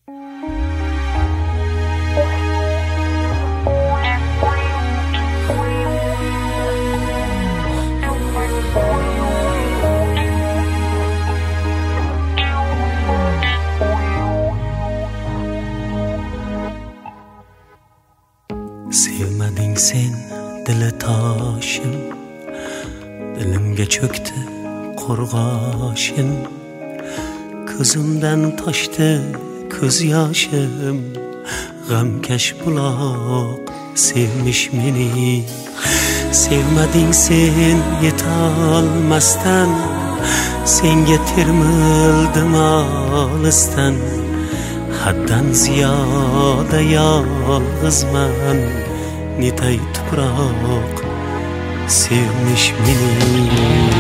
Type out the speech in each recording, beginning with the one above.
Sevmedin sen dili taşım, dilimge çöktü korgaşın. Kızımdan taştı köz yaşım, gamkeş bulak sevmiş meni. Sevmedin sen yetalmastan, sen getirmildim alistan. Haddan ziyade yalgızman, nitay tuprak sevmiş meni.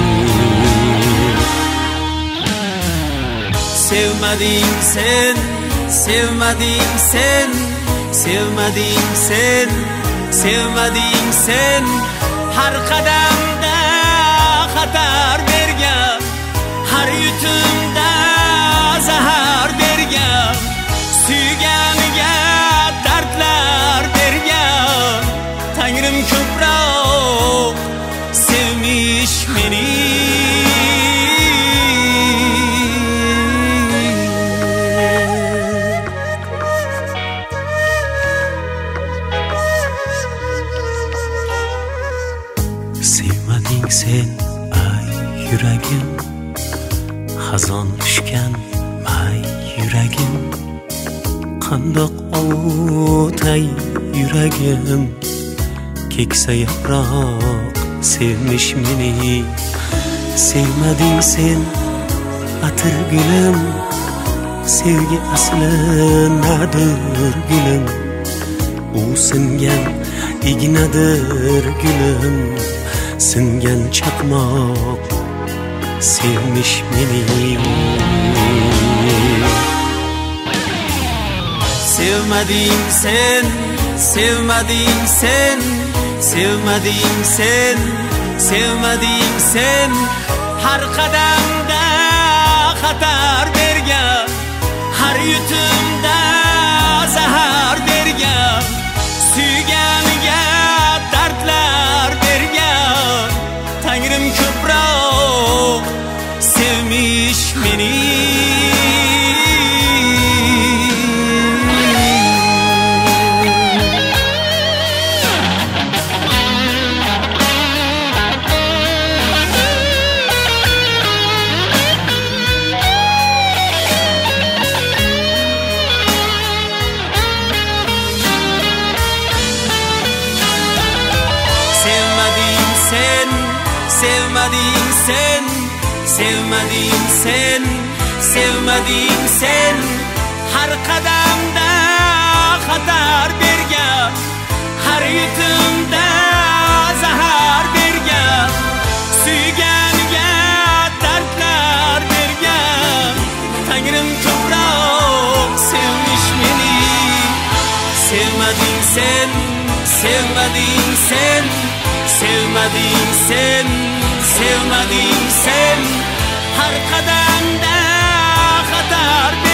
Sevmedin sen, sevmedin sen, sevmedin sen, sevmedin sen. Har kadamda xatar bergan, har yutumda zahar bergan, suyganiga dardlar bergan. Tangrim ko'proq sevmish meni. Sevmedin sen ay yüreğim, hazon düşken may yüreğim. Qandoq ovutay yüreğim, keksa yaproq sevmiş meni. Sevmedin sen atır gülüm, sevgi asli nadir gülüm. U singan ignadir gülüm, singan chaqmoq sevmiş meni. Sevmedin sen, sevmedin sen, sevmedin sen, sevmedin sen. Har qadamda xatar bergan, har yutumda zahar bergan, suyganiga dardlar bergan. Tangrim ko'proq sevmish meni. Sevmedin sen, sevmedin sen, sevmedin sen. Har qadamda xatar bergan, har yutumda zahar bergan, suyganiga dardlar bergan. Tangrim ko'proq sevmish meni. Sevmedin sen, sevmedin sen, sevmedin sen, sevmedin sen. Har qadamda xatar